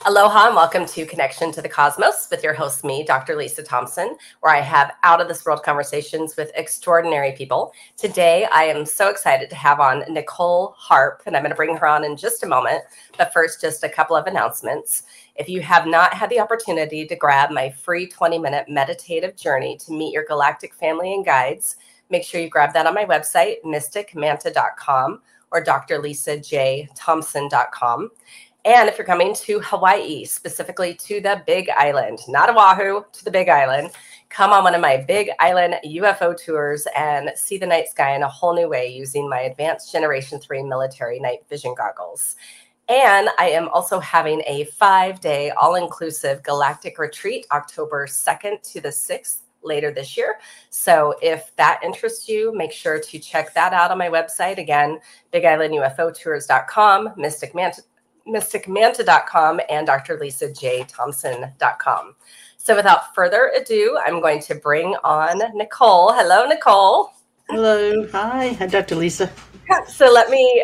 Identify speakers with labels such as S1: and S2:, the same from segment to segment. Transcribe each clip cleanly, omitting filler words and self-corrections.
S1: Aloha and welcome to Connection to the Cosmos with your host, me, Dr. Lisa Thompson, where I have out-of-this-world conversations with extraordinary people. Today, I am so excited to have on Nicole Harp, and I'm going to bring her on in just a moment. But first, just a couple of announcements. If you have not had the opportunity to grab my free 20-minute meditative journey to meet your galactic family and guides, make sure you grab that on my website, mysticmanta.com or drlisajthompson.com. And if you're coming to Hawaii, specifically to the Big Island, not Oahu, to the Big Island, come on one of my Big Island UFO tours and see the night sky in a whole new way using my advanced Generation 3 military night vision goggles. And I am also having a 5-day all-inclusive galactic retreat, October 2nd to the 6th, later this year. So if that interests you, make sure to check that out on my website. Again, BigIslandUFOtours.com, mysticmanta.com, and drlisajthompson.com. So without further ado, I'm going to bring on Nicole. Hello, Nicole.
S2: Hello. Hi, Dr. Lisa.
S1: So let me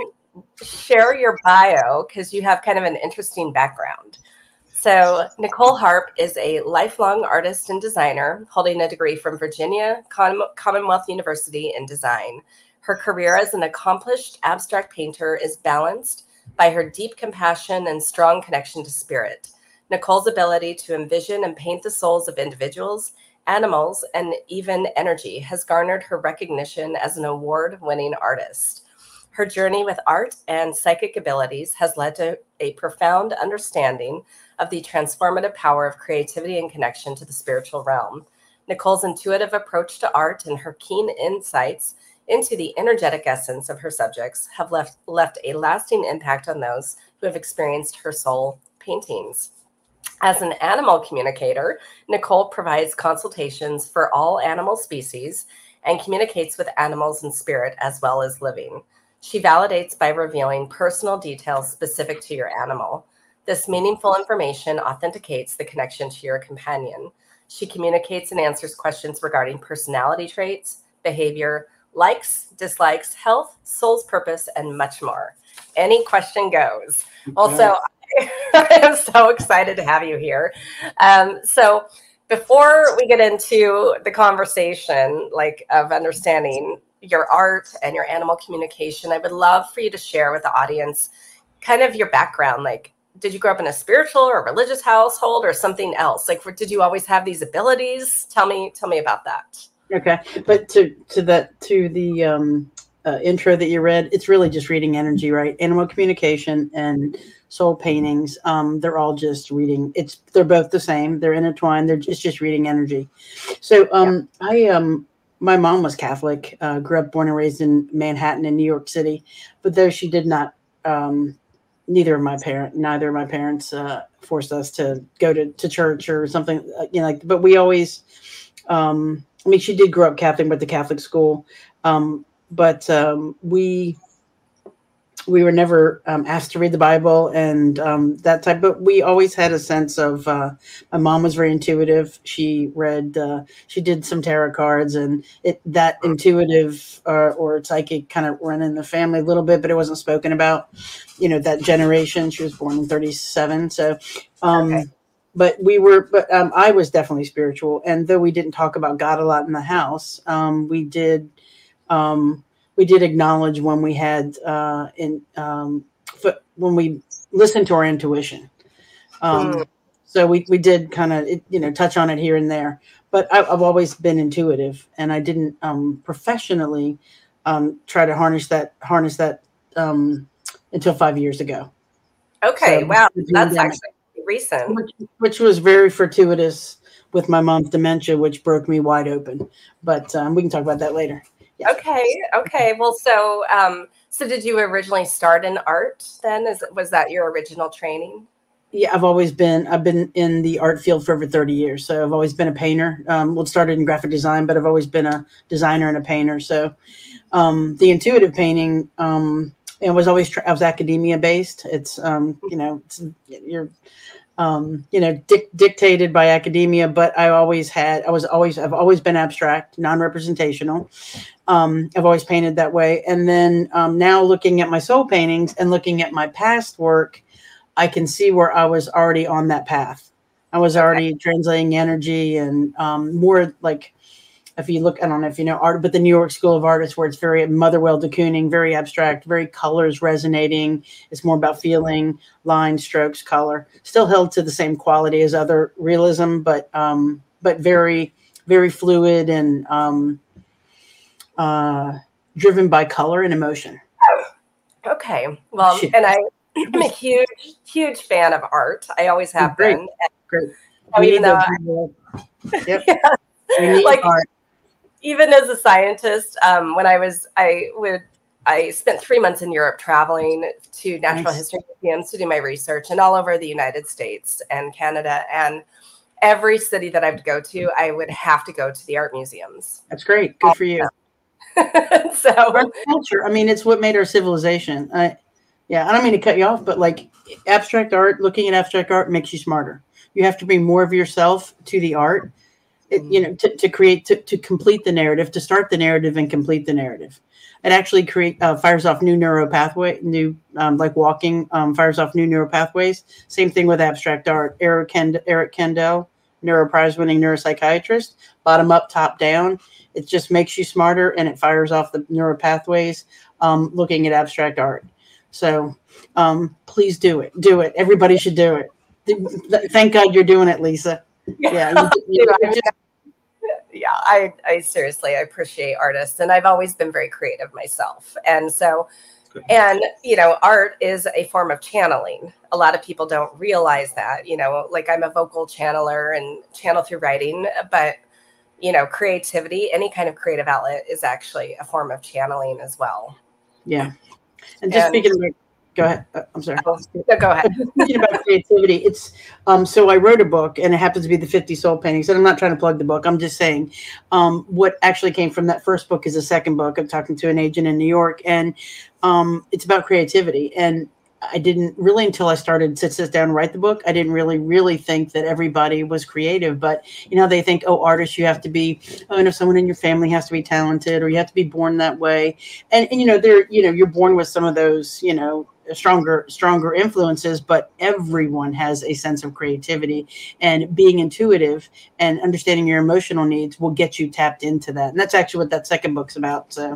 S1: share your bio because you have kind of an interesting background. So Nicole Harp is a lifelong artist and designer holding a degree from Virginia Commonwealth University in design. Her career as an accomplished abstract painter is balanced by her deep compassion and strong connection to spirit. Nicole's ability to envision and paint the souls of individuals, animals, and even energy has garnered her recognition as an award-winning artist. Her journey with art and psychic abilities has led to a profound understanding of the transformative power of creativity and connection to the spiritual realm. Nicole's intuitive approach to art and her keen insights into the energetic essence of her subjects have left a lasting impact on those who have experienced her soul paintings. As an animal communicator, Nicole provides consultations for all animal species and communicates with animals in spirit as well as living. She validates by revealing personal details specific to your animal. This meaningful information authenticates the connection to your companion. She communicates and answers questions regarding personality traits, behavior, likes, dislikes, health, soul's purpose, and much more. Any question goes. Also, I am so excited to have you here. So before we get into the conversation, of understanding your art and your animal communication, I would love for you to share with the audience kind of your background. Did you grow up in a spiritual or religious household or something else? Did you always have these abilities? Tell me about that.
S2: Okay, but to the intro that you read, it's really just reading energy, right? Animal communication and soul paintings. They're all just reading. They're both the same. They're intertwined. It's just reading energy. So my mom was Catholic. Grew up, born and raised in Manhattan in New York City, but though she did not. Neither of my parents forced us to go to church or something, but we always. She did grow up Catholic, went to Catholic school, but we were never asked to read the Bible and that type. But we always had a sense of. My mom was very intuitive. She read. She did some tarot cards, and that intuitive or psychic kind of ran in the family a little bit, but it wasn't spoken about. That generation. She was born in 1937, so. Okay. But I was definitely spiritual. And though we didn't talk about God a lot in the house, we did acknowledge when we had, when we listened to our intuition. So we did kind of, touch on it here and there, but I've always been intuitive, and I didn't professionally try to harness that until 5 years ago.
S1: Okay. So, wow. That's actually recent,
S2: which was very fortuitous with my mom's dementia, which broke me wide open. But we can talk about that later.
S1: Yeah. Okay. Well, so did you originally start in art then? Was that your original training?
S2: Yeah, I've been in the art field for over 30 years. So I've always been a painter. Started in graphic design, but I've always been a designer and a painter. So the intuitive painting, it was always, I was academia based. It's, you're, dictated by academia, but I've always been abstract, non-representational. I've always painted that way. And then now looking at my soul paintings and looking at my past work, I can see where I was already on that path. I was already translating energy and more like, if you look, I don't know if you know art, but the New York School of Art is where it's very Motherwell de Kooning, very abstract, very colors resonating. It's more about feeling, line, strokes, color. Still held to the same quality as other realism, but very, very fluid and driven by color and emotion.
S1: Okay. Well, and I'm a huge fan of art. I always have been.
S2: Great.
S1: Even though
S2: yep. Like art.
S1: Even as a scientist, when I spent 3 months in Europe traveling to natural history museums to do my research, and all over the United States and Canada, and every city that I would go to, I would have to go to the art museums.
S2: That's great. Good for you.
S1: So
S2: art culture, I mean, it's what made our civilization. Yeah, I don't mean to cut you off, but like abstract art, looking at abstract art makes you smarter. You have to bring more of yourself to the art. To create, to complete the narrative, to start the narrative and complete the narrative. It actually fires off new neural pathway, like walking fires off new neural pathways. Same thing with abstract art. Eric Kandel, Neuro Prize winning neuropsychiatrist, bottom up, top down. It just makes you smarter and it fires off the neural pathways. Looking at abstract art. So please do it. Do it. Everybody should do it. Thank God you're doing it, Lisa. Yeah.
S1: Yeah, I seriously, I appreciate artists, and I've always been very creative myself. And so, art is a form of channeling. A lot of people don't realize that, like I'm a vocal channeler and channel through writing, but, creativity, any kind of creative outlet is actually a form of channeling as well.
S2: Yeah. And speaking of, go ahead. I'm sorry.
S1: No, go ahead.
S2: Speaking about creativity, it's so I wrote a book, and it happens to be the 50 Soul Paintings. And I'm not trying to plug the book. I'm just saying what actually came from that first book is the second book. I'm talking to an agent in New York, and it's about creativity. And I didn't really, until I started to sit down and write the book, I didn't really think that everybody was creative. But, they think, artists, you have to be, someone in your family has to be talented, or you have to be born that way. And you're born with some of those, stronger influences, but everyone has a sense of creativity, and being intuitive and understanding your emotional needs will get you tapped into that. And that's actually what that second book's about. So,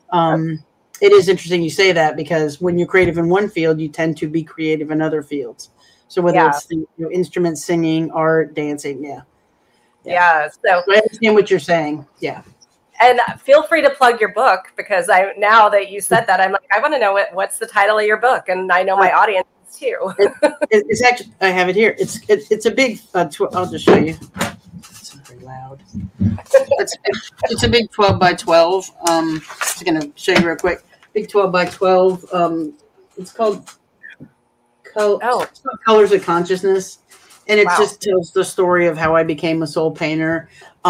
S2: it is interesting you say that, because when you're creative in one field, you tend to be creative in other fields. So whether it's the instruments, singing, art, dancing,
S1: yeah. So
S2: I understand what you're saying. Yeah.
S1: And feel free to plug your book, because now that you said that, I'm like, I want to know what's the title of your book, and I know my audience too.
S2: It's actually, I have it here. It's a big. I'll just show you. It's very loud. It's a big 12 by 12. I'm just gonna show you real quick. Big 12 by 12. It's called Colors of Consciousness, and it just tells the story of how I became a soul painter.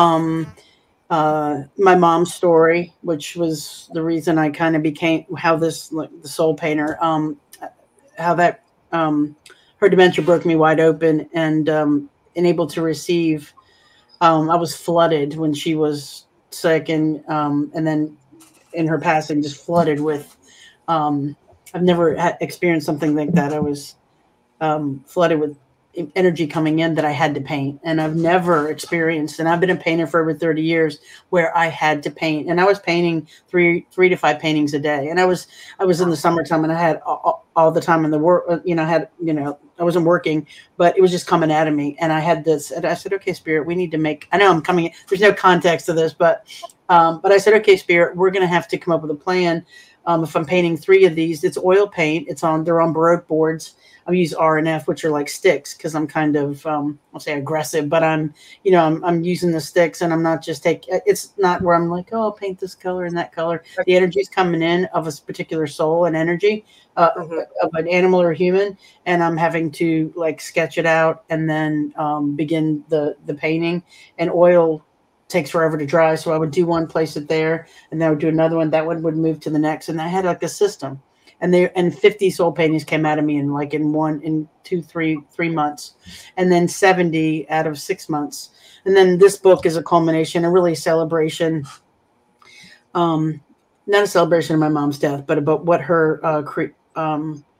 S2: My mom's story, which was the reason I kind of became the soul painter, how that her dementia broke me wide open, and able to receive. I was flooded when she was sick, and then in her passing, just flooded with. I've never experienced something like that. I was flooded with energy coming in that I had to paint, and I've never experienced, and I've been a painter for over 30 years, where I had to paint, and I was painting three to five paintings a day. And I was in the summertime, and I had all the time in the world, I wasn't working, but it was just coming out of me. And I had this, and I said, okay, Spirit, we need to make, I know I'm coming in, there's no context to this, but I said, okay, Spirit, we're going to have to come up with a plan. If I'm painting 3 of these, it's oil paint. They're on Baroque boards. I use R&F, which are like sticks, because I'm kind of, I'll say aggressive, but I'm using the sticks, and I'm not just it's not where I'm like, oh, I'll paint this color and that color. The energy is coming in of a particular soul and energy of an animal or human, and I'm having to like sketch it out and then begin the painting. And oil takes forever to dry, so I would do one, place it there, and then I would do another one. That one would move to the next, and I had like a system. And 50 soul paintings came out of me in 3 months, and then 70 out of 6 months. And then this book is a culmination, a really celebration, not a celebration of my mom's death, but about what her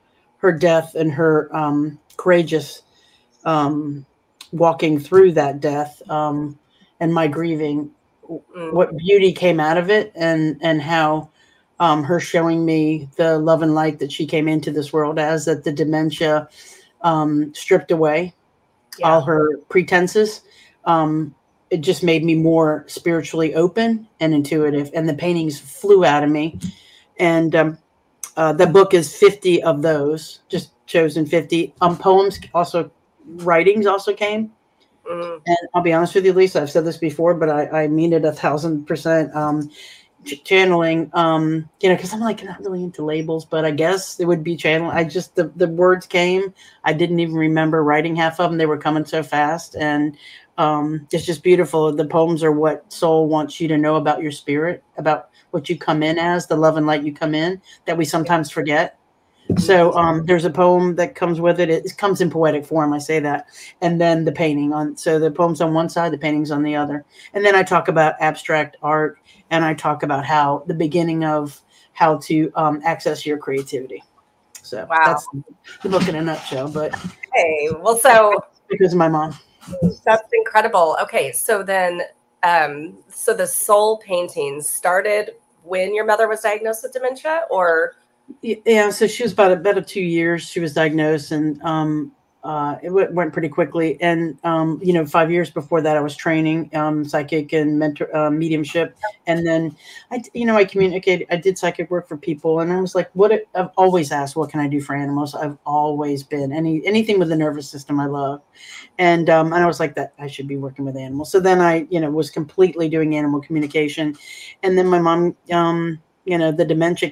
S2: her death and her courageous walking through that death, and my grieving, what beauty came out of it, and how her showing me the love and light that she came into this world as, that the dementia stripped away all her pretenses. It just made me more spiritually open and intuitive, and the paintings flew out of me. And the book is 50 of those, just chosen 50. Poems also, writings also came. And I'll be honest with you, Lisa, I've said this before, but I mean it 1,000%. Channeling, because I'm like not really into labels, but I guess it would be channeling. I just, the words came. I didn't even remember writing half of them. They were coming so fast. And it's just beautiful. The poems are what soul wants you to know about your spirit, about what you come in as, the love and light you come in, that we sometimes forget. So there's a poem that comes with it. It comes in poetic form. I say that. And then the painting on, so the poem's on one side, the painting's on the other. And then I talk about abstract art, and I talk about how the beginning of how to access your creativity. So that's the book in a nutshell. But
S1: hey, well, so
S2: because of my mom.
S1: That's incredible. Okay, so then, so the soul paintings started when your mother was diagnosed with dementia, or?
S2: Yeah, so she was about 2 years. She was diagnosed, and it went pretty quickly. And 5 years before that, I was training psychic and mentor mediumship, and then I communicated. I did psychic work for people, and I was like, I've always asked, what can I do for animals? I've always been anything with the nervous system, I love, and I was like that. I should be working with animals. So then I was completely doing animal communication, and then my mom, the dementia.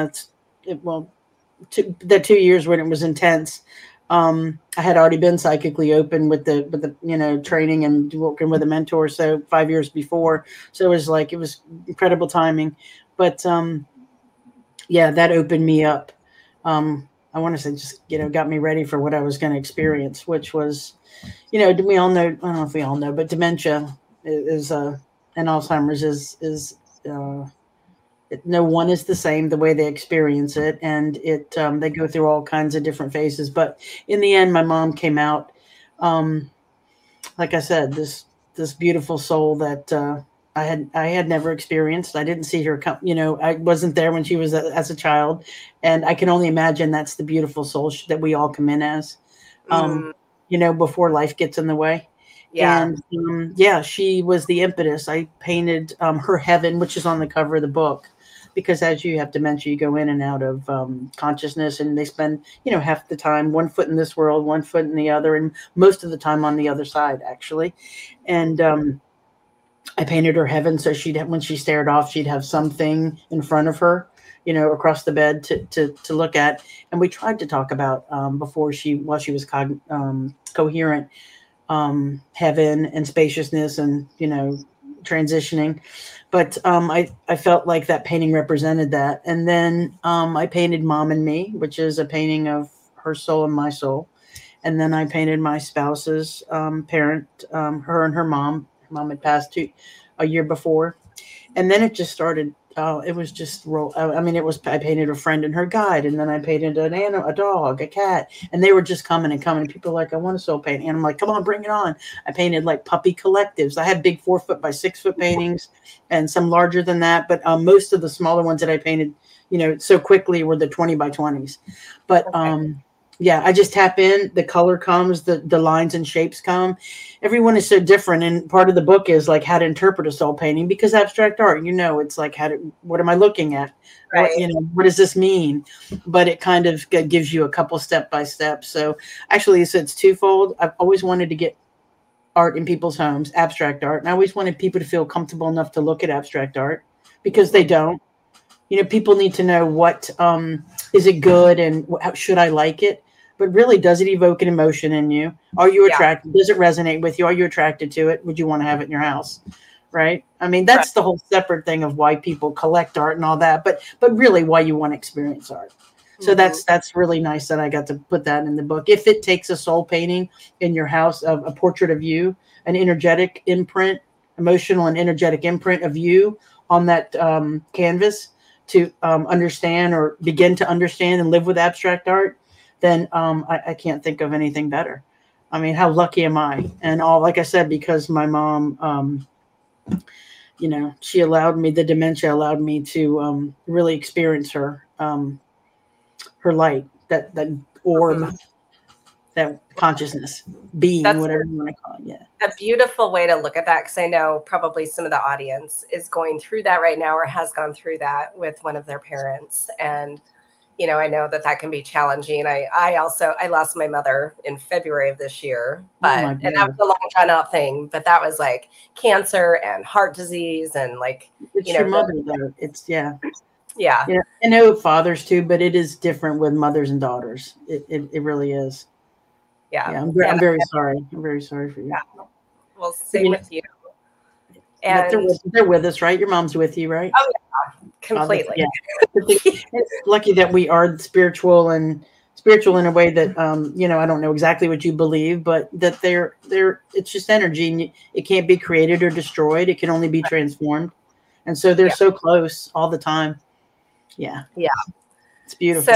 S2: That 2 years when it was intense, I had already been psychically open with the training and working with a mentor. So 5 years before, so it was incredible timing. But that opened me up. I want to say just got me ready for what I was going to experience, which was, we all know. I don't know if we all know, but dementia is and Alzheimer's is. No one is the same the way they experience it, and they go through all kinds of different phases. But in the end, my mom came out, like I said, this beautiful soul that I had never experienced. I didn't see her come. I wasn't there when she was as a child, and I can only imagine that's the beautiful soul that we all come in as, before life gets in the way. Yeah. And she was the impetus. I painted her heaven, which is on the cover of the book. Because as you have dementia, you go in and out of consciousness, and they spend, half the time, 1 foot in this world, 1 foot in the other, and most of the time on the other side, actually. And I painted her heaven, so when she stared off, she'd have something in front of her, across the bed to look at. And we tried to talk about while she was coherent, heaven and spaciousness and transitioning. But I felt like that painting represented that. And then I painted Mom and Me, which is a painting of her soul and my soul. And then I painted my spouse's parent, her and her mom. Her mom had passed a year before. And then it just started. It was just I painted a friend and her guide, and then I painted an animal, a dog, a cat, and they were just coming and coming. People were like, I want a soul painting. And I'm like, come on, bring it on. I painted like puppy collectives. I had big 4 foot by 6 foot paintings and some larger than that. But most of the smaller ones that I painted, so quickly were the 20 by 20s. But I just tap in, the color comes, the lines and shapes come. Everyone is so different. And part of the book is like how to interpret a soul painting, because abstract art, it's like, what am I looking at? Right. What does this mean? But it kind of gives you a couple step by step. So actually, it's twofold. I've always wanted to get art in people's homes, abstract art. And I always wanted people to feel comfortable enough to look at abstract art, because they don't. People need to know what, is it good and how should I like it? But really, does it evoke an emotion in you? Are you attracted? Does it resonate with you? Are you attracted to it? Would you want to have it in your house? Right. I mean, that's the whole separate thing of why people collect art and all that. But really why you want to experience art. So that's really nice that I got to put that in the book. If it takes a soul painting in your house of a portrait of you, an energetic imprint, emotional and energetic imprint of you on that canvas to understand or begin to understand and live with abstract art, then I can't think of anything better. I mean, how lucky am I? And all, like I said, because my mom, she allowed me, the dementia allowed me to really experience her light, that orb,
S1: Mhm.
S2: that consciousness, being,
S1: That's
S2: whatever you want to call it. Yeah.
S1: a beautiful way to look at that, because I know probably some of the audience is going through that right now or has gone through that with one of their parents. And I know that can be challenging. I lost my mother in February of this year,
S2: Oh my
S1: and that was
S2: God.
S1: a long drawn out thing, but that was like cancer and heart disease and like,
S2: It's your mother, though. It's, yeah.
S1: yeah.
S2: I know fathers too, but it is different with mothers and daughters. It really is.
S1: Yeah.
S2: Yeah.
S1: Yeah.
S2: I'm very sorry. I'm very sorry for you.
S1: Yeah. Well, same with you.
S2: But
S1: And
S2: they're with us, right? Your mom's with you, right?
S1: oh yeah, completely.
S2: Yeah. It's lucky that we are spiritual in a way that I don't know exactly what you believe, but that they're it's just energy, and it can't be created or destroyed. It can only be transformed. And so they're so close all the time. Yeah.
S1: Yeah.
S2: It's beautiful.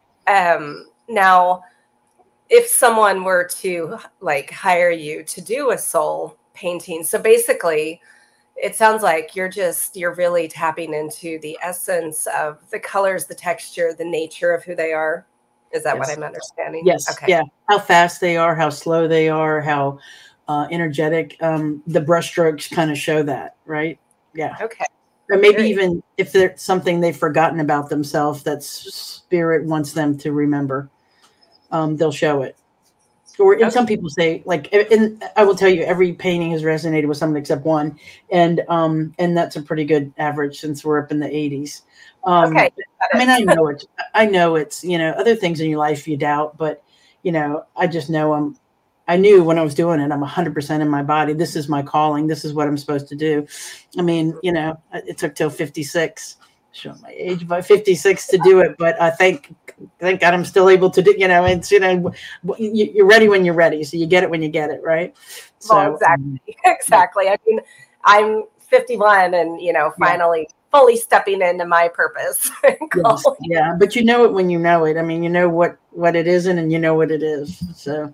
S1: So now if someone were to like hire you to do a soul painting, so basically it sounds like you're really tapping into the essence of the colors, the texture, the nature of who they are. Is that what I'm understanding?
S2: Yes.
S1: Okay.
S2: Yeah. How fast they are, how slow they are, how energetic. The brushstrokes kind of show that, right? Yeah.
S1: Okay.
S2: Or maybe even if there's something they've forgotten about themselves that spirit wants them to remember, they'll show it. Or some people say, like, and I will tell you, every painting has resonated with someone except one, and that's a pretty good average since we're up in the 80s.
S1: Okay.
S2: I mean, I know it's other things in your life you doubt, but I just know I knew when I was doing it, I'm 100% in my body. This is my calling. This is what I'm supposed to do. I mean, it took till 56. Show my age, by 56 to do it, but I thank God I'm still able to do. It's you're ready when you're ready, so you get it when you get it, right?
S1: Well, exactly. I mean, I'm 51, and finally fully stepping into my purpose.
S2: Yes, yeah, but you know it when you know it. I mean, you know what it isn't, and you know what it is. So,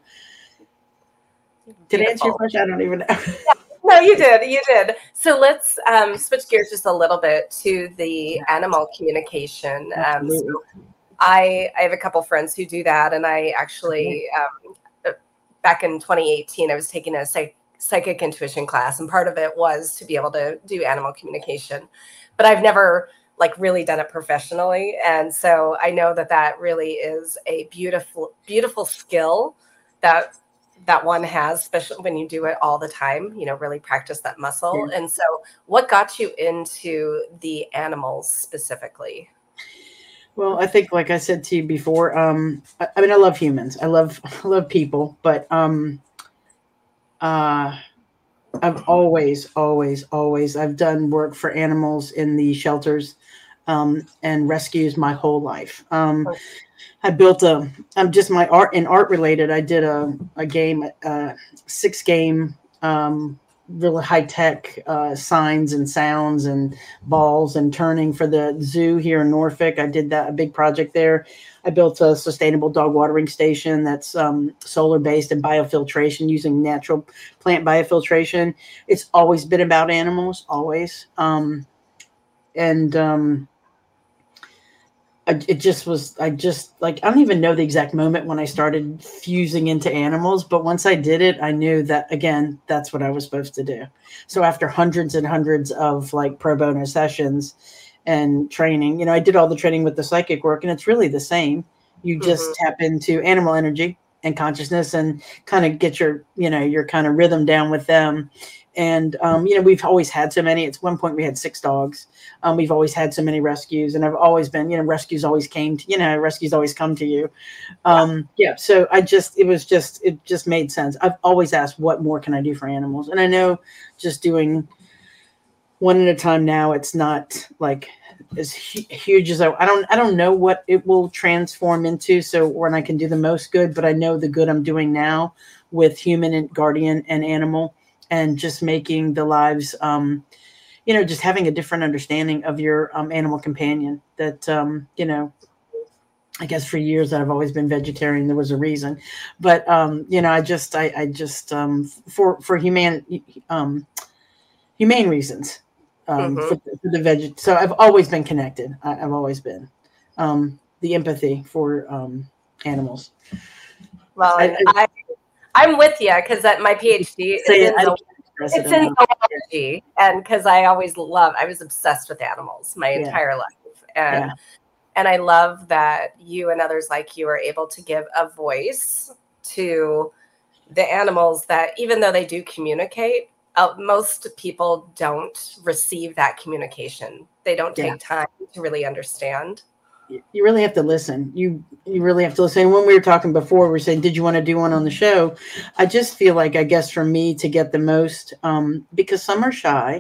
S2: did I answer your question? I don't even know.
S1: No, you did. So let's switch gears just a little bit to the animal communication. So I have a couple friends who do that, and I actually back in 2018 I was taking a psychic intuition class, and part of it was to be able to do animal communication, but I've never really done it professionally, and so I know that really is a beautiful skill that one has, especially when you do it all the time, really practice that muscle. And so what got you into the animals specifically?
S2: Well, I think, like I said to you before, I mean, I love humans. I love people, but I've always I've done work for animals in the shelters and rescues my whole life. I built just my art related. I did a game, 6-game, really high tech signs and sounds and balls and turning for the zoo here in Norfolk. I did a big project there. I built a sustainable dog watering station that's solar based and biofiltration using natural plant biofiltration. It's always been about animals, always. It just was, I don't even know the exact moment when I started fusing into animals, but once I did it, I knew that, again, that's what I was supposed to do. So after hundreds and hundreds of pro bono sessions and training, I did all the training with the psychic work, and it's really the same. You just tap into animal energy and consciousness and kind of get your kind of rhythm down with them. And, we've always had so many. At one point we had 6 dogs. We've always had so many rescues, and I've always been, rescues always come to you. So it just made sense. I've always asked, what more can I do for animals? And I know just doing one at a time now, it's not as huge as I don't know what it will transform into. So when I can do the most good, but I know the good I'm doing now with human and guardian and animal, and just making the lives, just having a different understanding of your animal companion that, I guess for years that I've always been vegetarian. There was a reason, but I just for humane reasons,
S1: Mm-hmm.
S2: for the veg. So I've always been connected. I've always been the empathy for animals.
S1: Well, and I'm with you because at my PhD
S2: Say
S1: is
S2: it.
S1: in
S2: I
S1: zoology.
S2: can't express it
S1: It's in
S2: enough.
S1: zoology, and because I was obsessed with animals my
S2: Yeah,
S1: entire life,
S2: yeah,
S1: and I love that you and others like you are able to give a voice to the animals that, even though they do communicate, most people don't receive that communication. They don't
S2: yeah.
S1: take time to really understand.
S2: You really have to listen. You really have to listen. When we were talking before, we were saying, did you want to do one on the show? I just feel like, I guess for me to get the most, because some are shy,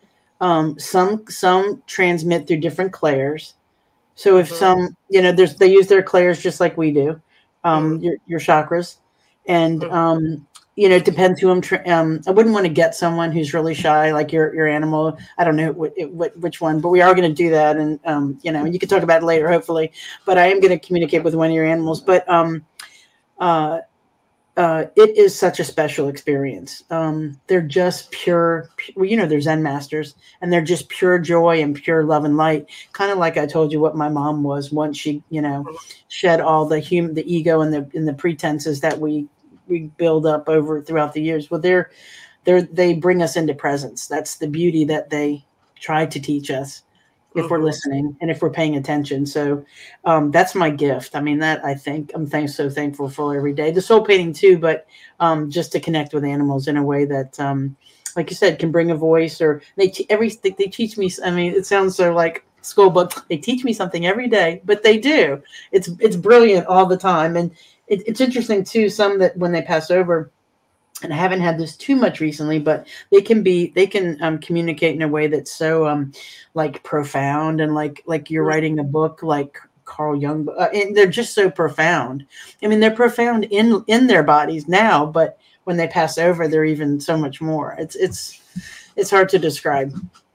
S2: some transmit through different clairs. So if
S1: Mm-hmm.
S2: some, they use their clairs just like we do, your chakras, and
S1: Mm-hmm.
S2: it depends who I wouldn't want to get someone who's really shy, like your animal. I don't know which one, but we are going to do that, and you can talk about it later, hopefully. But I am going to communicate with one of your animals. But uh, it is such a special experience. They're just pure, they're Zen masters, and they're just pure joy and pure love and light. Kind of like I told you what my mom was once she, shed all the ego and the pretenses that we build up over throughout the years. Well, they bring us into presence. That's the beauty that they try to teach us, if we're
S1: Mm-hmm.
S2: listening and if we're paying attention. So that's my gift. I mean, that I think so thankful for every day. The soul painting too, but just to connect with animals in a way that, like you said, can bring a voice. Or everything they teach me. I mean, it sounds so like school book. They teach me something every day, but they do. It's brilliant all the time, and it's interesting too. Some that when they pass over. And I haven't had this too much recently, but they can communicate in a way that's so like profound, and like you're writing a book like Carl Jung, and they're just so profound. I mean, they're profound in their bodies now, but when they pass over, they're even so much more. It's hard to describe.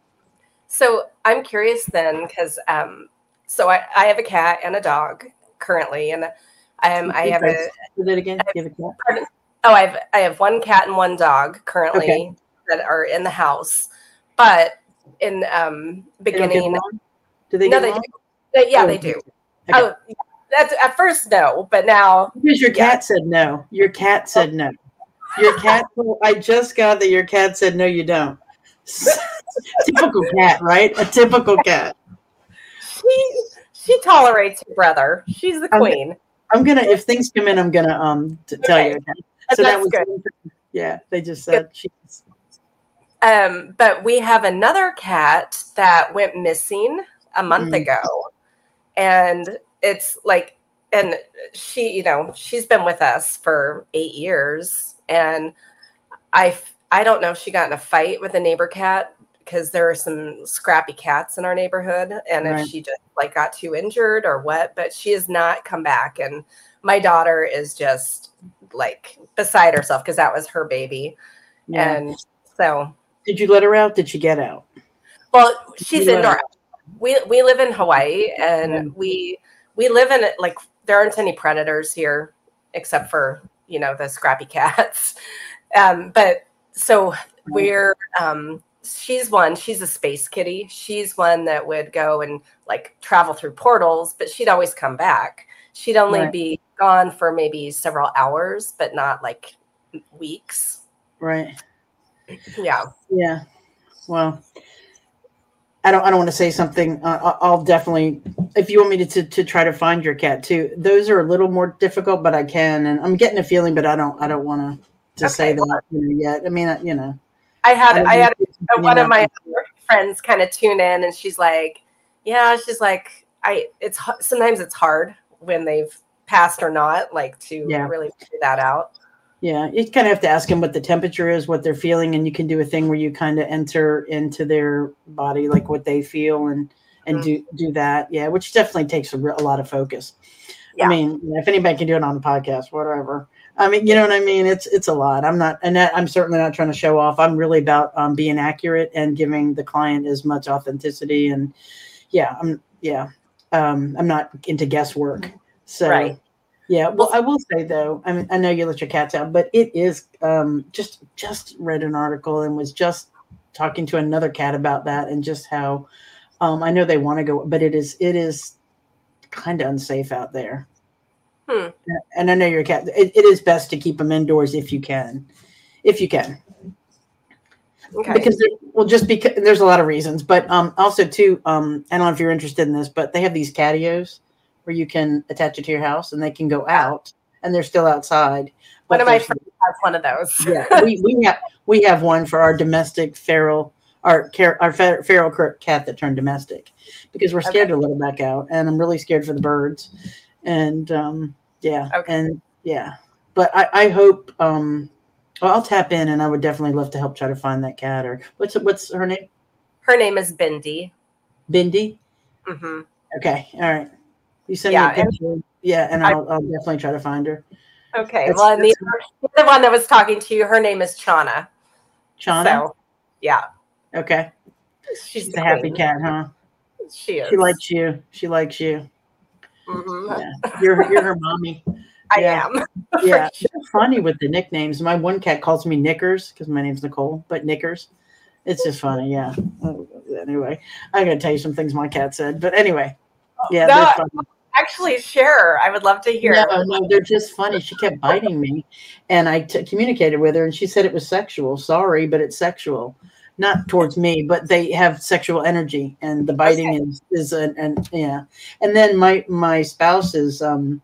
S1: So I'm curious then, because so I have a cat and a dog currently, and I have
S2: Okay, do that again. You have a cat?
S1: pardon? Oh, I have one cat and one dog
S2: Okay.
S1: currently that are in the house, but in
S2: They don't get
S1: beginning,
S2: along? Do they
S1: no,
S2: get
S1: they
S2: along?
S1: do. Yeah,
S2: Oh,
S1: they do.
S2: okay.
S1: Oh, that's at first no, but now
S2: Because your
S1: yeah.
S2: cat said no. Your cat said no. Your cat. I just got that your cat said no. You don't. Typical cat, right? A typical cat.
S1: She tolerates her brother. She's the
S2: I'm,
S1: queen.
S2: I'm gonna, if things come in, I'm gonna tell you.
S1: Okay,
S2: Okay? So that
S1: that's
S2: was,
S1: good.
S2: yeah. They just said she's.
S1: But we have another cat that went missing a month ago, and it's like, and she's been with us for 8 years, and I don't know if she got in a fight with a neighbor cat, because there are some scrappy cats in our neighborhood, and if
S2: Right.
S1: she just like got too injured or what, but she has not come back, and my daughter is just like beside herself because that was her baby,
S2: Yeah.
S1: and so.
S2: Did you let her out? Did she get out?
S1: Well, she's
S2: You let her
S1: indoor. We live in Hawaii, and
S2: out.
S1: we live in it, like there aren't any predators here except for the scrappy cats. But so we're she's a space kitty. She's one that would go and like travel through portals, but she'd always come back. She'd only
S2: Right.
S1: be gone for maybe several hours, but not like weeks.
S2: Right.
S1: Yeah.
S2: Yeah. Well, I don't want to say something. I'll definitely, if you want me to try to find your cat too. Those are a little more difficult, but I can, and I'm getting a feeling, but I don't want to say
S1: Okay.
S2: that yet. I mean,
S1: I had
S2: I don't know
S1: one of
S2: if
S1: my friends kind of tune in, and she's like, sometimes it's hard when they've passed or not, like to really figure that out.
S2: Yeah, you kind of have to ask them what the temperature is, what they're feeling, and you can do a thing where you kind of enter into their body, like what they feel, and do that. Yeah, which definitely takes a lot of focus. Yeah. I mean, if anybody can do it on a podcast, whatever. I mean, you know what I mean? It's a lot. I'm certainly not trying to show off. I'm really about being accurate and giving the client as much authenticity. And I'm not into guesswork. So,
S1: Right.
S2: yeah. Well, I will say though, I mean, I know you let your cats out, but it is just read an article and was just talking to another cat about that and just how I know they want to go, but it is kind of unsafe out there.
S1: Hmm.
S2: And I know your cat. It is best to keep them indoors if you can, if you can.
S1: Okay.
S2: Because just because there's a lot of reasons, but also too, I don't know if you're interested in this, but they have these catios where you can attach it to your house and they can go out and they're still outside.
S1: One
S2: But
S1: of my friends has one of those.
S2: yeah, we have one for our domestic feral feral cat that turned domestic because we're scared to let it back out, and I'm really scared for the birds, and but I hope well, I'll tap in, and I would definitely love to help try to find that cat. Or what's her name?
S1: Her name is Bindi.
S2: Bindi.
S1: Mm-hmm.
S2: Okay, all right. You send me a picture, and I'll definitely try to find her.
S1: Okay. And the other one that was talking to you, her name is Chana.
S2: Chana.
S1: So, yeah.
S2: Okay. She's a happy cat, huh?
S1: She is.
S2: She likes you. She likes you.
S1: Mm-hmm.
S2: Yeah. You're her mommy.
S1: I am.
S2: Yeah. It's funny with the nicknames. My one cat calls me Knickers because my name's Nicole, but Knickers. It's just funny. Yeah. Anyway, I got to tell you some things my cat said. But anyway, yeah.
S1: No, actually, share. I would love to hear.
S2: No, they're just funny. She kept biting me, and I communicated with her, and she said it was sexual. Sorry, but it's sexual. Not towards me, but they have sexual energy, and the biting is and then my spouse is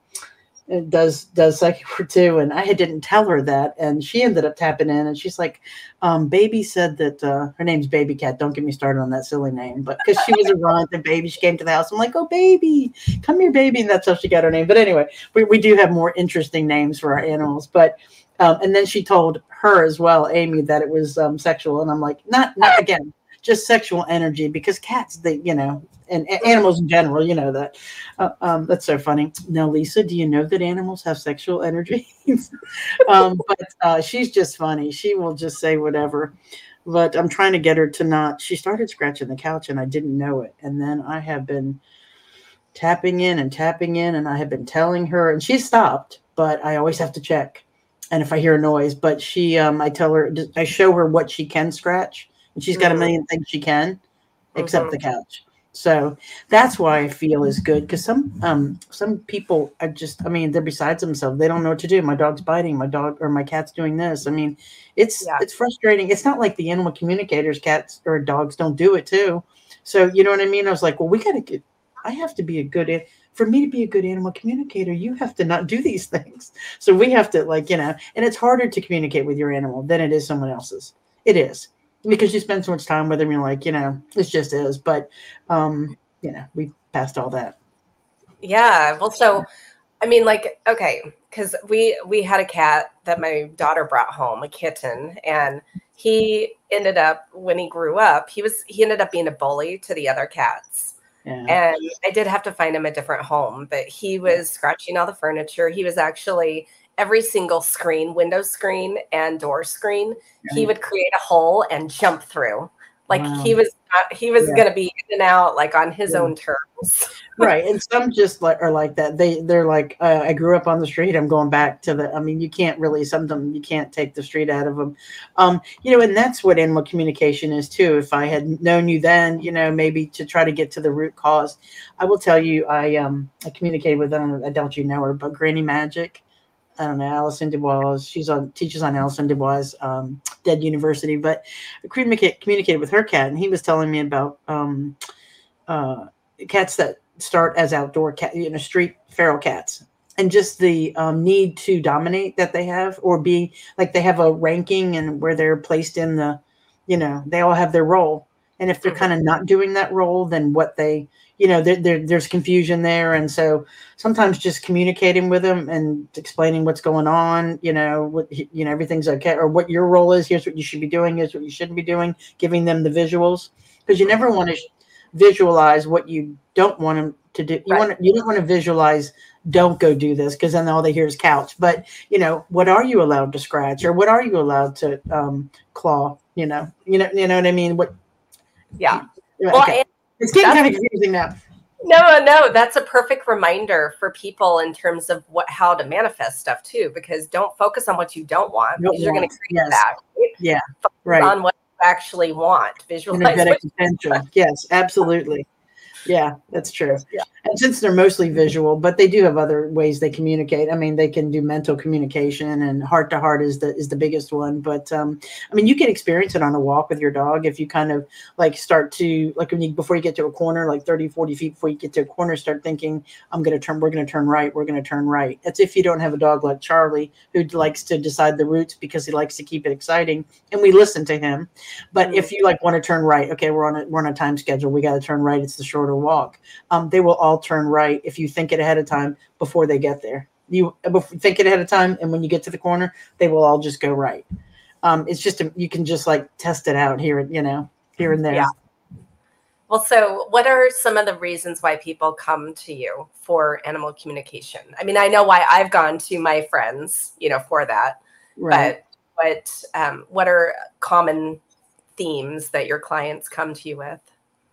S2: does psychic work too, and I didn't tell her that, and she ended up tapping in, and she's like, Baby said that her name's Baby Cat. Don't get me started on that silly name, but because she was a runt and baby, she came to the house. I'm like, oh baby, come here, baby, and that's how she got her name. But anyway, we do have more interesting names for our animals, but. And then she told her as well, Amy, that it was sexual. And I'm like, not again, just sexual energy, because cats, and animals in general, that. That's so funny. Now, Lisa, do you know that animals have sexual energy? But she's just funny. She will just say whatever. But I'm trying to get her to not. She started scratching the couch and I didn't know it. And then I have been tapping in, and I have been telling her, and she stopped, but I always have to check. And if I hear a noise, but she, I tell her, I show her what she can scratch, and she's got a million things she can, except the couch. So that's why I feel is good, because some people are just, they're besides themselves. They don't know what to do. My dog's biting. My dog or my cat's doing this. It's frustrating. It's not like the animal communicators, cats or dogs don't do it too. So you know what I mean? I was like, well, I have to be for me to be a good animal communicator, you have to not do these things. So we have to and it's harder to communicate with your animal than it is someone else's. It is, because you spend so much time with them. You're like, it just is. But, we passed all that.
S1: Yeah. Well, so, okay. Cause we had a cat that my daughter brought home, a kitten, and he ended up, when he grew up, he ended up being a bully to the other cats. Yeah. And I did have to find him a different home, but he was scratching all the furniture. He was actually every single screen, window screen and door screen. Yeah. He would create a hole and jump through. Like he was going to be in and out on his own terms.
S2: Right. And some just are like that. They're like, I grew up on the street. I'm going back to you can't really, sometimes you can't take the street out of them. And that's what animal communication is too. If I had known you then, maybe to try to get to the root cause. I will tell you, I communicated with them. I doubt you know her, but Granny Magic. I don't know, Alison Dubois. Teaches on Alison Dubois' Dead University, but I communicated with her cat, and he was telling me about cats that start as outdoor cat, street feral cats, and just the need to dominate that they have, or be like they have a ranking and where they're placed in the, they all have their role, and if they're kind of not doing that role, then what they there's confusion there. And so sometimes just communicating with them and explaining what's going on, everything's okay, or what your role is. Here's what you should be doing. Here's what you shouldn't be doing. Giving them the visuals, because you never want to visualize what you don't want them to do. You don't want to visualize, don't go do this, because then all they hear is couch. But, what are you allowed to scratch, or what are you allowed to claw? You know what I mean?
S1: Yeah.
S2: Well, okay. It's getting kind of confusing now.
S1: No, that's a perfect reminder for people in terms of how to manifest stuff too, because don't focus on what you don't want, because you're going to create
S2: Yes.
S1: that. Right?
S2: Yeah.
S1: Focus
S2: Right.
S1: on what you actually want. Visualize
S2: Energetic potential. Yes, absolutely. Yeah, that's true.
S1: Yeah.
S2: And since they're mostly visual, but they do have other ways they communicate. I mean, they can do mental communication, and heart to heart is the biggest one. But I mean, you can experience it on a walk with your dog if you kind of like start to like before you get to a corner, like 30, 40 feet before you get to a corner, start thinking, we're going to turn right. We're going to turn right. That's if you don't have a dog like Charlie who likes to decide the routes because he likes to keep it exciting, and we listen to him. But if you like want to turn right, okay, we're on a time schedule. We got to turn right. It's the shorter walk. They will all turn right if you think it ahead of time before they get there. You think it ahead of time, and when you get to the corner, they will all just go right. It's just you can just like test it out here and there.
S1: Yeah. Well, so what are some of the reasons why people come to you for animal communication? I mean, I know why I've gone to my friends, for that.
S2: Right.
S1: But what are common themes that your clients come to you with?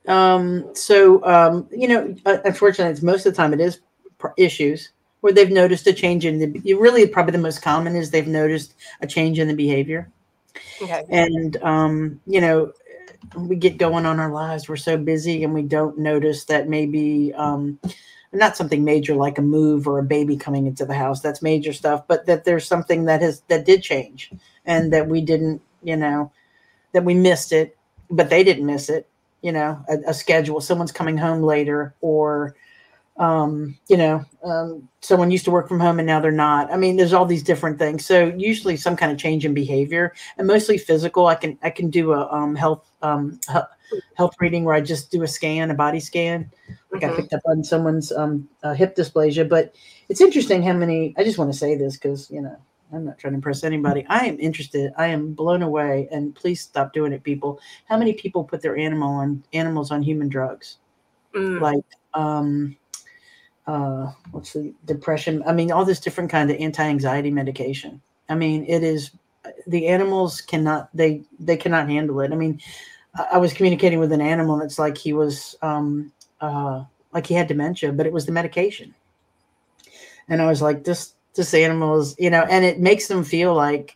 S2: Unfortunately, it's most of the time it is issues where they've noticed a change really probably the most common is they've noticed a change in the behavior.
S1: Okay.
S2: And, we get going on our lives. We're so busy and we don't notice that maybe, not something major like a move or a baby coming into the house. That's major stuff, but that there's something that did change and that we didn't, that we missed it, but they didn't miss it. A schedule, someone's coming home later, or, someone used to work from home and now they're not. I mean, there's all these different things. So usually some kind of change in behavior, and mostly physical. I can do a health reading where I just do a body scan. Like I picked up on someone's hip dysplasia, but it's interesting how many, I just want to say this because, I'm not trying to impress anybody. I am interested. I am blown away. And please stop doing it, people. How many people put their animals on human drugs? Like, what's the depression? I mean, all this different kind of anti-anxiety medication. I mean, it is, the animals they cannot handle it. I mean, I was communicating with an animal and it's like he was, like he had dementia, but it was the medication. And I was like, this animal is, and it makes them feel like,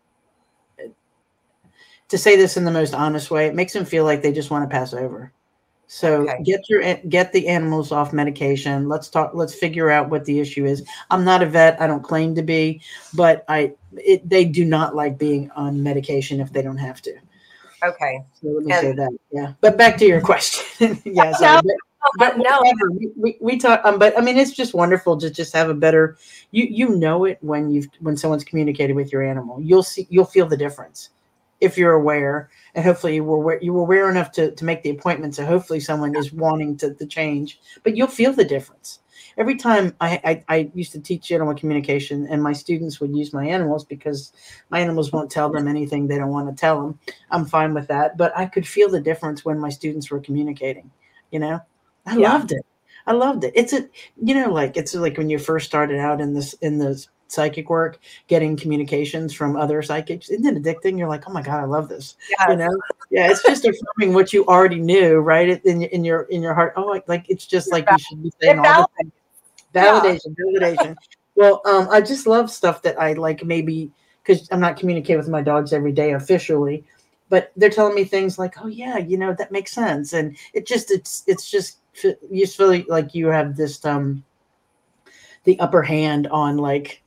S2: to say this in the most honest way, it makes them feel like they just want to pass over. So get the animals off medication. Let's figure out what the issue is. I'm not a vet. I don't claim to be, but they do not like being on medication if they don't have to.
S1: Okay.
S2: So let me say that. Yeah. But back to your question. Yeah. Sorry. But whatever, we talk, but I mean, it's just wonderful to just have a better, it when someone's communicated with your animal, you'll feel the difference if you're aware, and hopefully you were aware enough to make the appointment. So hopefully someone is wanting to change, but you'll feel the difference. Every time I used to teach animal communication, and my students would use my animals because my animals won't tell them anything they don't want to tell them. I'm fine with that, but I could feel the difference when my students were communicating, I loved it. I loved it. It's like when you first started out in the psychic work, getting communications from other psychics. Isn't it addicting? You're like, oh my God, I love this.
S1: Yeah.
S2: Yeah, it's just affirming what you already knew, right? In your heart. Oh, like it's just like you should be saying all the things. Validation. Well, I just love stuff that I like, maybe because I'm not communicating with my dogs every day officially, but they're telling me things like, oh yeah, that makes sense. And it's just, you feel like you have this, the upper hand on like,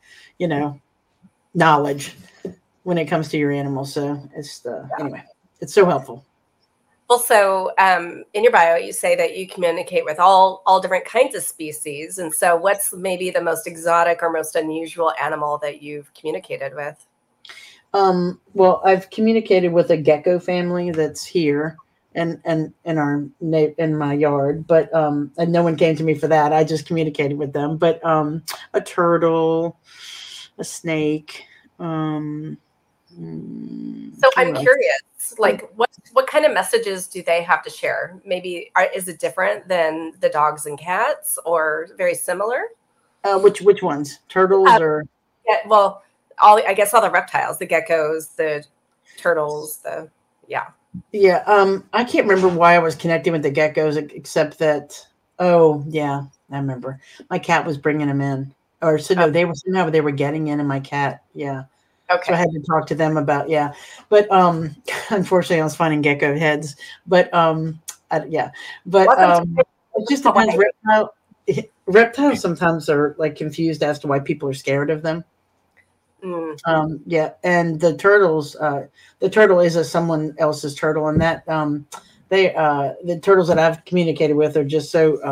S2: knowledge when it comes to your animals. So it's anyway, it's so helpful.
S1: Well, so in your bio, you say that you communicate with all different kinds of species. And so what's maybe the most exotic or most unusual animal that you've communicated with?
S2: Well, I've communicated with a gecko family that's here and in my yard, but and no one came to me for that. I just communicated with them. But a turtle, a snake.
S1: So I'm curious, like what kind of messages do they have to share? Maybe is it different than the dogs and cats, or very similar?
S2: Which ones? Turtles or?
S1: Yeah, well, I guess all the reptiles, the geckos, the turtles, Yeah.
S2: I can't remember why I was connecting with the geckos, except that Oh yeah, I remember. My cat was bringing them in, or so
S1: Oh,
S2: no, they were getting in, and my cat, yeah. So I
S1: okay.
S2: had to talk to them about, yeah. But unfortunately, I was finding gecko heads. But yeah, but
S1: Welcome to
S2: it just depends.
S1: Hawaii.
S2: Reptiles sometimes are like confused as to why people are scared of them.
S1: Mm,
S2: Yeah, and the turtle is a someone else's turtle, and that the turtles that I've communicated with are just so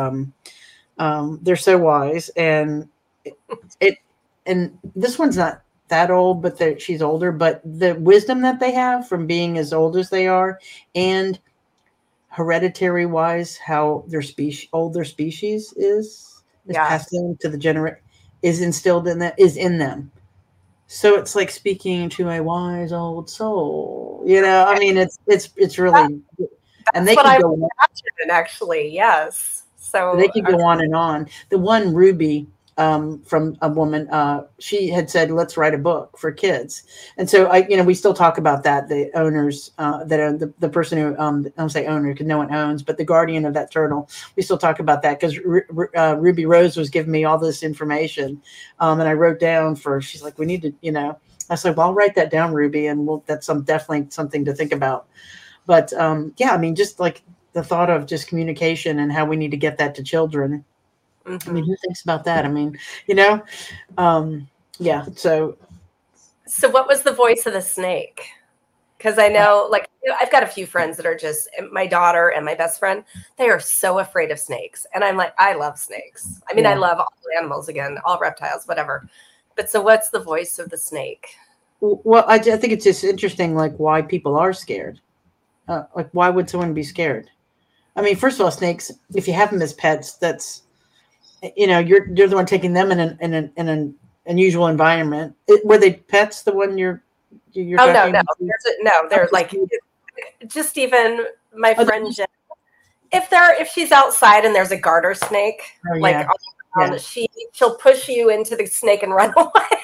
S2: they're so wise, and it and this one's not that old, but she's older. But the wisdom that they have from being as old as they are, and hereditary wise, how their species old their species is
S1: yeah.
S2: passed down to the is instilled in that is in them. So it's like speaking to a wise old soul. I mean, it's
S1: That,
S2: really, and
S1: that's
S2: they
S1: what
S2: could
S1: I
S2: go
S1: would imagine, actually. Yes.
S2: they
S1: So,
S2: could go on and on. The one Ruby from a woman, she had said, "Let's write a book for kids." And so we still talk about that. The owners that own the person who I don't say owner because no one owns, but the guardian of that turtle. We still talk about that because Ruby Rose was giving me all this information, and I wrote down for. She's like, "We need to," I said, "Well, I'll write that down, Ruby, and that's definitely something to think about." But yeah, I mean, just like the thought of just communication and how we need to get that to children. I mean,
S1: mhm.
S2: who thinks about that? I mean, you know, um, yeah. So
S1: So what was the voice of the snake? Because I know, like, I've got a few friends that are just my daughter and my best friend. They are so afraid of snakes, and I'm like, I love snakes. I mean, I
S2: yeah.
S1: love all animals again, all reptiles, whatever. But so, what's the voice of the snake?
S2: Well, I think it's just interesting, like why people are scared. Like, why would someone be scared? I mean, first of all, snakes. If you have them as pets, that's you're the one taking them in an unusual environment. Were they pets? The one you're
S1: Oh no,
S2: talking
S1: no,
S2: about?
S1: no.
S2: Oh,
S1: They're like
S2: just-
S1: just even my
S2: oh,
S1: friend Jen, if she's outside and there's a garter snake
S2: oh,
S1: like
S2: yeah,
S1: on the
S2: yeah.
S1: ground, she'll push you into the snake and run away.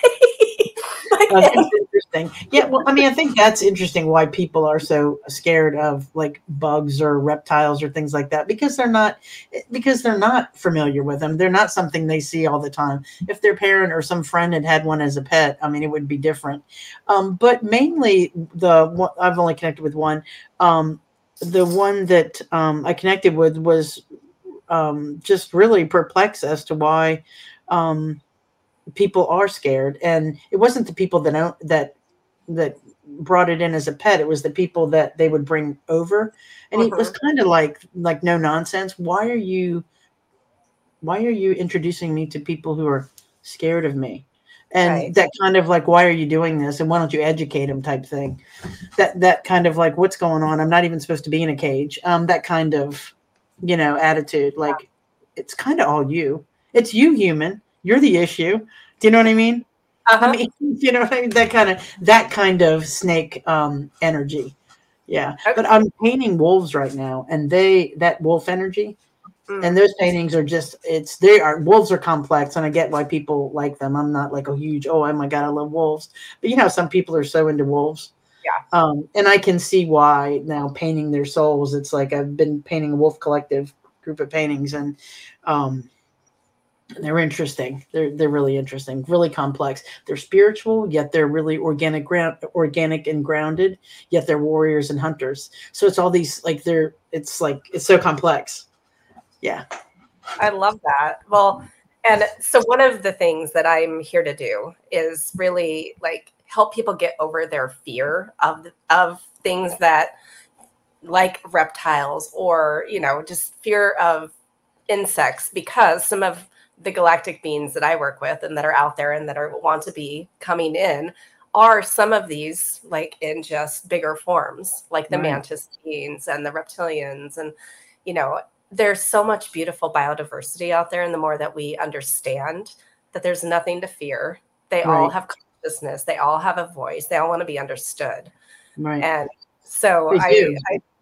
S2: That's interesting. Yeah, well, I mean, I think that's interesting why people are so scared of like bugs or reptiles or things like that because they're not familiar with them. They're not something they see all the time. If their parent or some friend had one as a pet, I mean, it would be different. But mainly I've only connected with one. The one that I connected with was just really perplexed as to why. People are scared, and it wasn't the people that brought it in as a pet. It was the people that they would bring over, and he was
S1: Mhm.
S2: kind of like no nonsense. Why are you introducing me to people who are scared of me? And
S1: Right.
S2: that kind of like, why are you doing this, and why don't you educate them type thing. That kind of like, what's going on? I'm not even supposed to be in a cage. That kind of attitude. Like, it's kind of all you. It's you, human. You're the issue. Do you know what I mean?
S1: Uh
S2: I
S1: huh.
S2: mean, what I mean? That kind of snake energy. Yeah.
S1: Okay.
S2: But I'm painting wolves right now, and that wolf energy, and
S1: Mm.
S2: those paintings are just they are wolves are complex, and I get why people like them. I'm not like a huge, oh my god, I love wolves. But some people are so into wolves.
S1: Yeah.
S2: And I can see why now painting their souls. It's like I've been painting a wolf collective group of paintings, and um, they're interesting. They're really interesting, really complex. They're spiritual, yet they're really organic and grounded. Yet they're warriors and hunters. So it's all these it's so complex. Yeah,
S1: I love that. Well, and so one of the things that I'm here to do is really like help people get over their fear of things that like reptiles or, just fear of insects because some of the galactic beings that I work with and that are out there and that are want to be coming in are some of these like in just bigger forms, like the
S2: right,
S1: mantis beings and the reptilians. And, you know, there's so much beautiful biodiversity out there. And the more that we understand that there's nothing to fear, they all
S2: right,
S1: have consciousness, they all have a voice, they all want to be understood.
S2: right.
S1: And so
S2: They do.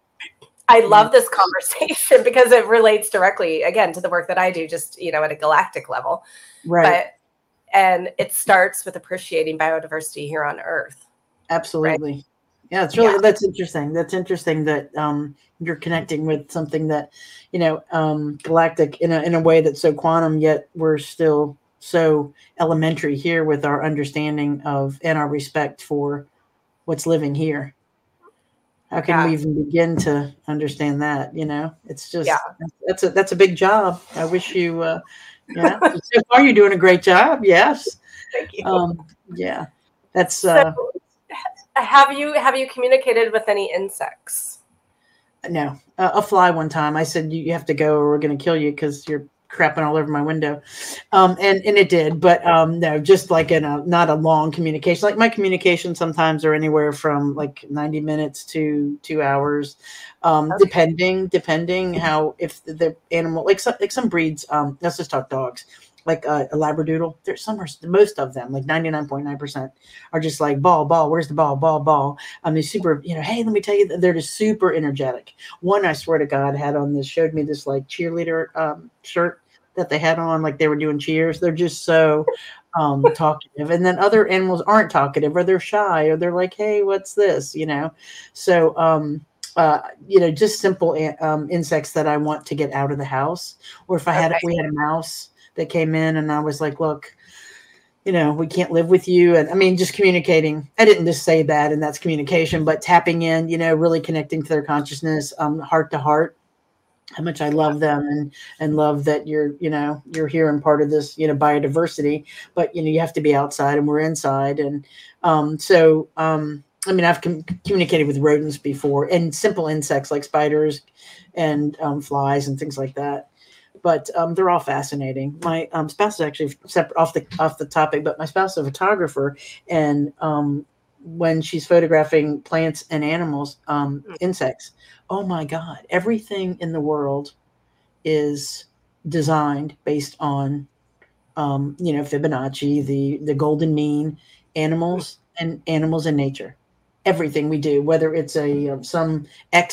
S1: I
S2: Yeah,
S1: love this conversation because it relates directly again to the work that I do just, at a galactic level.
S2: right.
S1: But and it starts with appreciating biodiversity here on Earth, right?
S2: Absolutely. Yeah, it's really that's interesting. That's interesting that you're connecting with something that, galactic in a way that's so quantum, yet we're still so elementary here with our understanding of and our respect for what's living here. How can we even begin to understand that? It's just that's a big job. I wish you so far you're doing a great job. Yes.
S1: Thank you.
S2: Yeah. That's
S1: so have you communicated with any insects?
S2: No, a fly one time. I said, you have to go or we're going to kill you because you're crapping all over my window. And it did, but no, just like not a long communication. Like my communication sometimes are anywhere from like 90 minutes to 2 hours, depending how, if the animal, like some breeds, let's just talk dogs, like a Labradoodle. There's most of them, like 99.9% are just like ball, where's the ball, ball. They're super, hey, let me tell you, they're just super energetic. One, I swear to God, showed me this like cheerleader shirt that they had on, like they were doing cheers. They're just so talkative. And then other animals aren't talkative, or they're shy, or they're like, hey, what's this? So just simple insects that I want to get out of the house. Or if we had a mouse that came in and I was like, look, we can't live with you. And I mean, just communicating. I didn't just say that, and that's communication, but tapping in, really connecting to their consciousness, heart to heart, how much I love them and love that you're here and part of this, biodiversity, but, you have to be outside and we're inside. And I mean, I've communicated with rodents before, and simple insects like spiders and flies and things like that. But they're all fascinating. My spouse is actually separate off the topic, but my spouse is a photographer, and when she's photographing plants and animals, insects, oh my God, everything in the world is designed based on, Fibonacci, the golden mean, animals and nature. Everything we do, whether it's some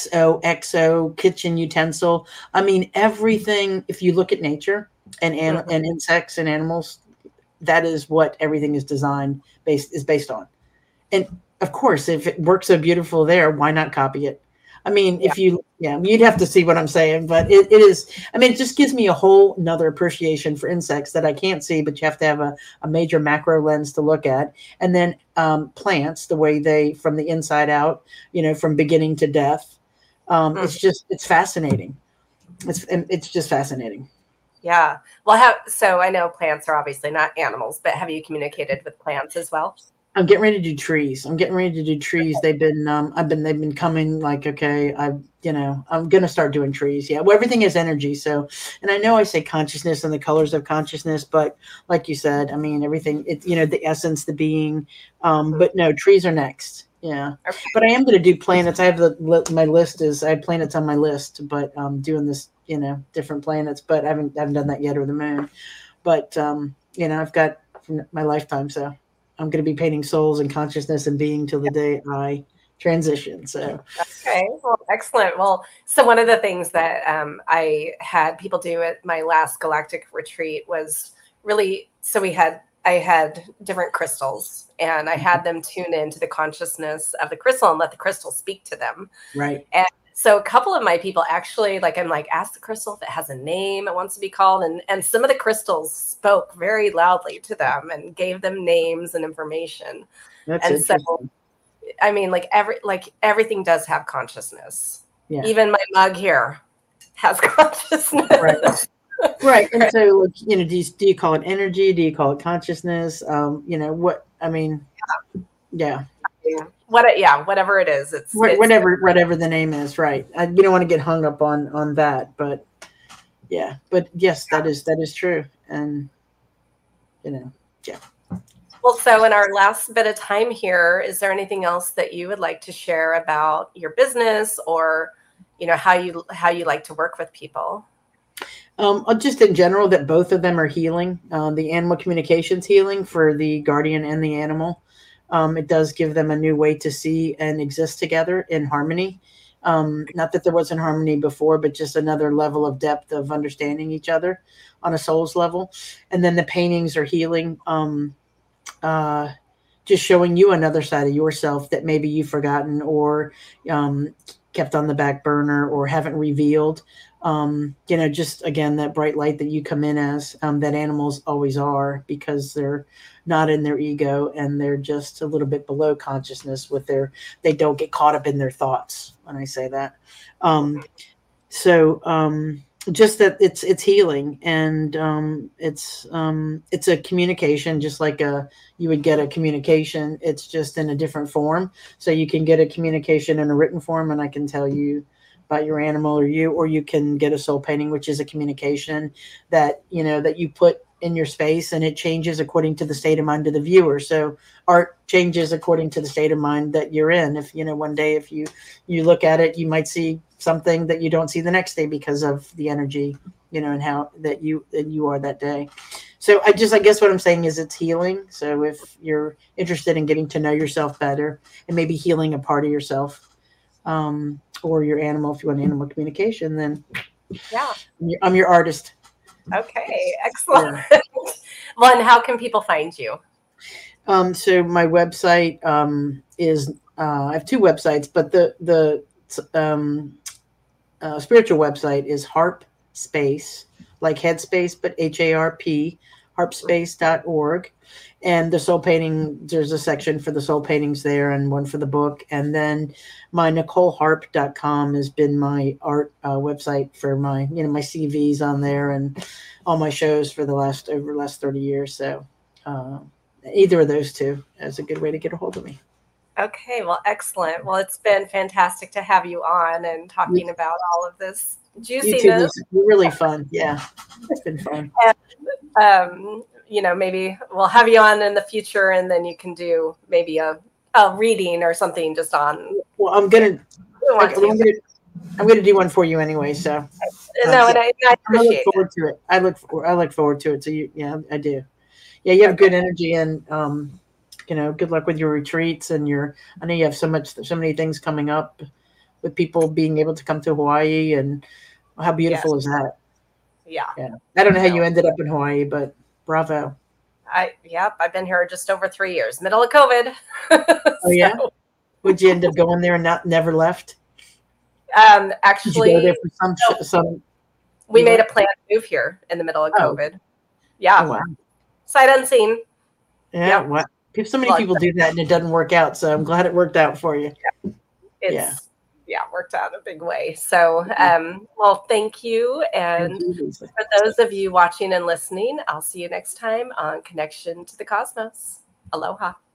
S2: XO kitchen utensil. I mean, everything, if you look at nature and insects and animals, that is what everything is based on. And of course, if it works so beautiful there, why not copy it? I mean, you'd have to see what I'm saying, but it is, I mean, it just gives me a whole nother appreciation for insects that I can't see, but you have to have a major macro lens to look at. And then plants, the way they, from the inside out, from beginning to death. It's fascinating. It's just fascinating.
S1: Yeah. Well, so I know plants are obviously not animals, but have you communicated with plants as well?
S2: I'm getting ready to do trees. They've been coming like, okay, I'm going to start doing trees. Yeah. Well, everything is energy. So, and I know I say consciousness and the colors of consciousness, but like you said, I mean, everything, the essence, the being, but no, trees are next. Yeah. Okay. But I am going to do planets. I have my list I have planets on my list, but doing this, different planets, but I haven't done that yet, or the moon, but, I've got my lifetime. So I'm going to be painting souls and consciousness and being till the day I transition. So,
S1: okay, well, excellent. Well, so one of the things that I had people do at my last galactic retreat was really, I had different crystals, and I had them tune into the consciousness of the crystal and let the crystal speak to them.
S2: Right.
S1: And so a couple of my people actually, ask the crystal if it has a name it wants to be called. And some of the crystals spoke very loudly to them and gave them names and information.
S2: That's interesting.
S1: So, I mean, everything does have consciousness.
S2: Yeah.
S1: Even my mug here has consciousness.
S2: Right. Right. And so, do you call it energy? Do you call it consciousness? What, I mean, yeah.
S1: Whatever it is, it's
S2: whatever the name is, right? You don't want to get hung up on that, but yeah, but yes, that is true, and yeah.
S1: Well, so in our last bit of time here, is there anything else that you would like to share about your business, or how you like to work with people?
S2: Just in general, that both of them are healing. The animal communications healing for the guardian and the animal. It does give them a new way to see and exist together in harmony. Not that there wasn't harmony before, but just another level of depth of understanding each other on a soul's level. And then the paintings are healing just showing you another side of yourself that maybe you've forgotten or kept on the back burner or haven't revealed. Just again, that bright light that you come in as, that animals always are, because they're not in their ego and they're just a little bit below consciousness they don't get caught up in their thoughts when I say that. Just that it's healing, and it's a communication, just like you would get a communication. It's just in a different form. So you can get a communication in a written form, and I can tell you about your animal or you can get a soul painting, which is a communication that you put in your space, and it changes according to the state of mind of the viewer. So art changes according to the state of mind that you're in. If one day, if you look at it, you might see something that you don't see the next day because of the energy, and how that you are that day. So I guess what I'm saying is it's healing. So if you're interested in getting to know yourself better and maybe healing a part of yourself, or your animal, if you want animal communication, then
S1: yeah,
S2: I'm your artist.
S1: Okay, excellent. Yeah. Well, and how can people find you?
S2: So my website is I have two websites, but the spiritual website is Harp Space, like Headspace, but HARP, harpspace.org. And the soul painting, there's a section for the soul paintings there and one for the book. And then my NicoleHarp.com has been my art website for my CVs on there and all my shows for the last 30 years. So either of those two is a good way to get a hold of me.
S1: Okay, well, excellent. Well, it's been fantastic to have you on and talking about all of this juiciness.
S2: You too, Lisa. You're really fun. Yeah, it's been fun.
S1: And, maybe we'll have you on in the future, and then you can do maybe a reading or something just on.
S2: Well, I'm gonna do one for you anyway. So
S1: no, and I appreciate
S2: look forward to it. I look forward to it. So I do. Yeah, you have good energy, and good luck with your retreats and I know you have so many things coming up with people being able to come to Hawaii, and how beautiful is that?
S1: Yeah.
S2: I don't know how you ended up in Hawaii, but bravo.
S1: I've been here just over 3 years, middle of COVID.
S2: Oh yeah. Would you end up going there and never left?
S1: Actually,
S2: did you go there for some
S1: we made a planned move here in the middle of COVID. Yeah.
S2: Oh, wow.
S1: Sight unseen.
S2: Yeah. What? So many people do that and it doesn't work out. So I'm glad it worked out for you.
S1: It worked out in a big way. So, well, thank you. And for those of you watching and listening, I'll see you next time on Connection to the Cosmos. Aloha.